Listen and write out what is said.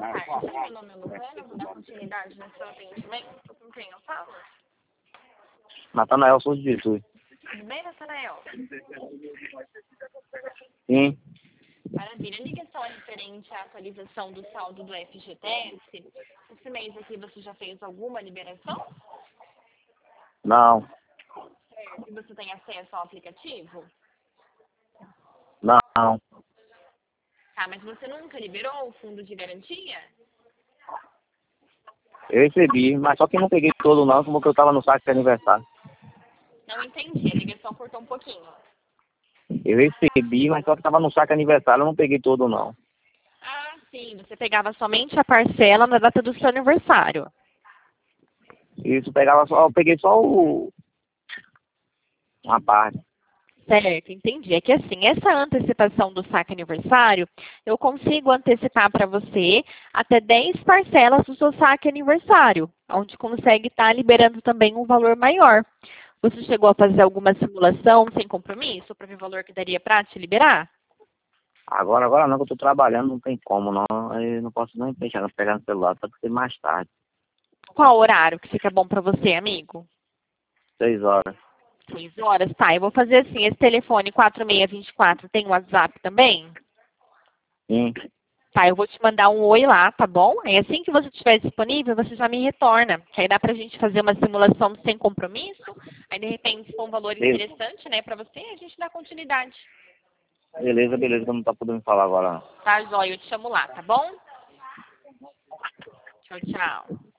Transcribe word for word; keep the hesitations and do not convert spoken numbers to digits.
Boa tarde, meu nome é Luana, vou dar continuidade no seu atendimento. Com quem eu falo? Natanael Souza de Jesus. Tudo bem, Natanael? Sim. Maravilha. A ligação é referente à atualização do saldo do F G T S. Esse mês aqui você já fez alguma liberação? Não. Certo. E você tem acesso ao aplicativo? Não. Tá, mas você nunca liberou o fundo de garantia? Eu recebi, mas só que não peguei todo não, como que eu tava no saque de aniversário. Não entendi, a ligação cortou um pouquinho. Eu recebi, mas só que tava no saque aniversário, eu não peguei todo não. Ah, sim, você pegava somente a parcela na data do seu aniversário. Isso, pegava só, eu peguei só o... uma parte. Certo, entendi. É que assim, essa antecipação do saque aniversário, eu consigo antecipar para você até dez parcelas do seu saque aniversário, onde consegue estar liberando também um valor maior. Você chegou a fazer alguma simulação sem compromisso para ver o valor que daria para te liberar? Agora, agora não, que eu tô trabalhando, não tem como não, eu não posso nem deixar não pegar no celular, só que ser mais tarde. Qual horário que fica bom para você, amigo? Seis horas. Seis horas? Tá, eu vou fazer assim, esse telefone quatro seis dois quatro tem WhatsApp também? Sim. Tá, eu vou te mandar um oi lá, tá bom? Aí assim que você estiver disponível, você já me retorna. Que aí dá pra gente fazer uma simulação sem compromisso. Aí de repente, se for um valor Beleza, interessante, né, pra você, a gente dá continuidade. beleza, beleza, que eu não tá podendo falar agora não. Tá, Jóia? Eu te chamo lá, tá bom? Tchau, tchau.